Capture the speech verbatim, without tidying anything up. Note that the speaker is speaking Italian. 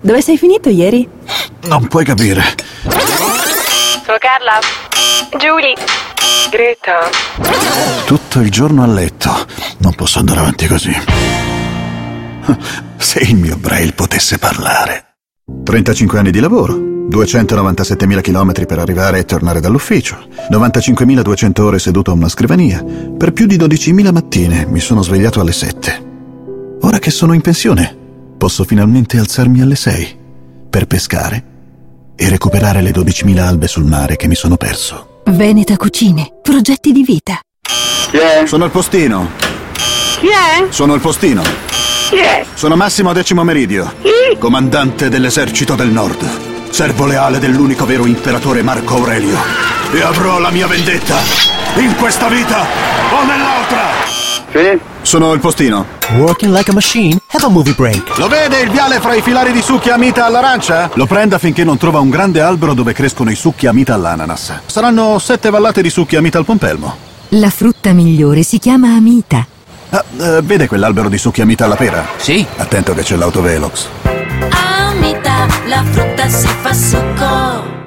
Dove sei finito ieri? Non puoi capire. Sono Carla. Giulia. Greta. Tutto il giorno a letto. Non posso andare avanti così. Se il mio Braille potesse parlare. trentacinque anni di lavoro, duecentonovantasettemila chilometri per arrivare e tornare dall'ufficio, novantacinquemiladuecento ore seduto a una scrivania. Per più di dodicimila mattine mi sono svegliato alle sette. Ora che sono in pensione, posso finalmente alzarmi alle sei per pescare e recuperare le dodicimila albe sul mare che mi sono perso. Veneta Cucine, progetti di vita. Chi è? Sono il postino. Chi è? Sono il postino. Chi è? Sono Massimo Decimo Meridio, Chi? comandante dell'esercito del Nord, servo leale dell'unico vero imperatore Marco Aurelio. E avrò la mia vendetta, in questa vita o nell'altra. Sì? Sono il postino. Working like a machine, have a movie break. Lo vede il viale fra i filari di succhi a mita all'arancia? Lo prenda finché non trova un grande albero dove crescono i succhi a mita all'ananas. Saranno sette vallate di succhi a mita al pompelmo. La frutta migliore si chiama amita. Ah, eh, vede quell'albero di succhi a mita alla pera? Sì. Attento che c'è l'autovelox. Amita, la frutta si fa succo.